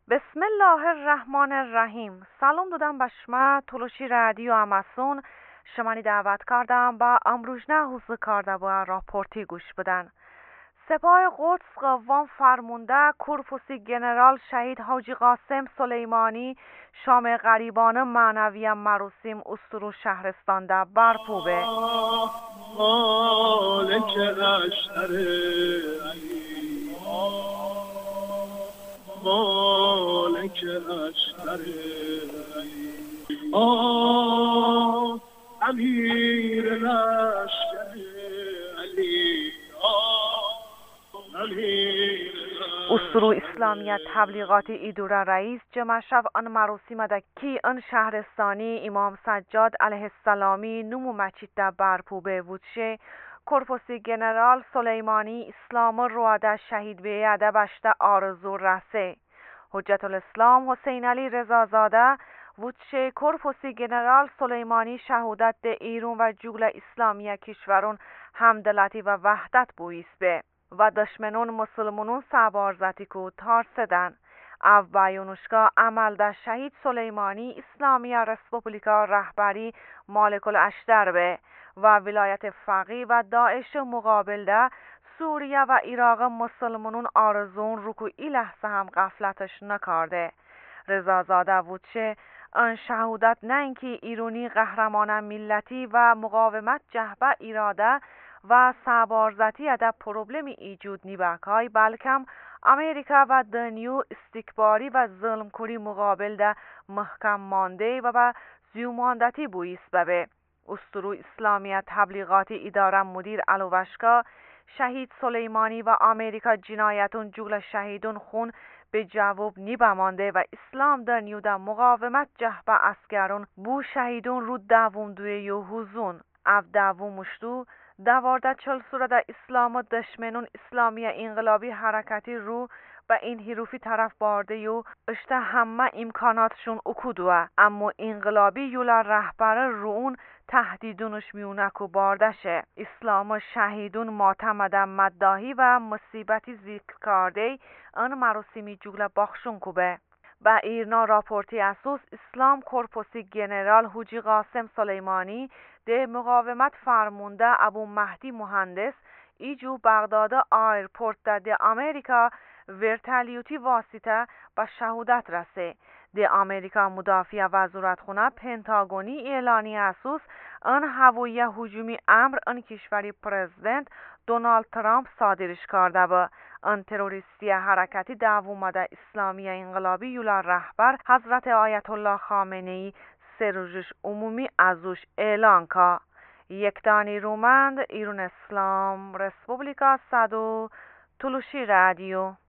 بسم الله الرحمن الرحیم. سلام دادم به شما تلوشی رادیو اماسون. شمانی دعوت کردم با امروزنه حوزه کرده و راپورتی گوش بدن. سپاه قدس قوام فرمونده کرپوسی جنرال شهید حاجی قاسم سلیمانی شام غریبان معنوی مراسم استرو شهرستان ده برپوبه. مالک اشتر مالک اشتر امیر لشکر علی استرو اسلامیت تبلیغات ایدورا رئیس جمع شو آن مراسم ده کی آن شهرستانی امام سجاد علیه السلامی نمو مچید ده برپوبه وودشه کرپوسی جنرال سلیمانی اسلام رواده شهید به عده بشته آرزو رسه. حجت الاسلام حسین علی رضازاده وودشه کرپوسی جنرال سلیمانی شهودت ده ایرون و جگل اسلامی کشورون همدلتی و وحدت بویست به و دشمنون مسلمانون سوارزتی کو تارسدن. او بیانوشگاه عمل در شهید سلیمانی اسلامی رسپوبلیکا رهبری مالک الاشتر به و ولایت فقیه و داعش مقابل ده سوریه و عراق مسلمانون آرزون رو که ای لحظه هم غفلتش نکرده. رضازاده وودشه آن شهودت نه اینکه ایرونی قهرمان ملتی و مقاومت جهبه اراده و سوارزتی ده پروبلمی ایجود نیبکای بلکم امریکا و دنیو استکباری و ظلمکوری مقابل ده محکم مانده و زیوماندتی بویست به. استرو اسلامیت تبلیغاتی اداره مدیر علوشکا شهید سلیمانی و امریکا جنایتون جگل شهیدون خون به جواب نیبمانده و اسلام دنیو ده مقاومت جهبه اسکرون بو شهیدون رو دوم دوی یو حوزون او دوم مشتو دوارده چل سوره اسلام و دشمنون اسلامی انقلابی حرکتی رو به این حروفی طرف بارده یو اشته همه امکاناتشون اکودوه اما انقلابی یولا رهبر رو اون تهدیدونش میونکو باردشه. اسلام و شهیدون ماتمده مداهی و مصیبتی ذکر کرده ان مراسمی جگل باخشون کوبه. با ایرنا راپورتی اساس اسلام کرپوسی جنرال حاجی قاسم سلیمانی ده مقاومت فرمونده ابو مهدی مهندس ایجو بغداد ایرپورت ده امریکا ورتالیوتی واسطه به شهودت رسه. ده امریکا مدافع وزارت خونه پنتاگونی اعلانی اساس ان هوایه هجومی امر ان کشوری پرزیدنت دونالد ترامپ صادرش کرده با ان تروریستی حرکتی دوامده اسلامی انقلابی یولا رهبر حضرت آیت الله خامنه‌ای سروجش عمومی ازوش اعلان که یکتانی رومند ایرون اسلام رسپوبلیکا صدو تلوشی رادیو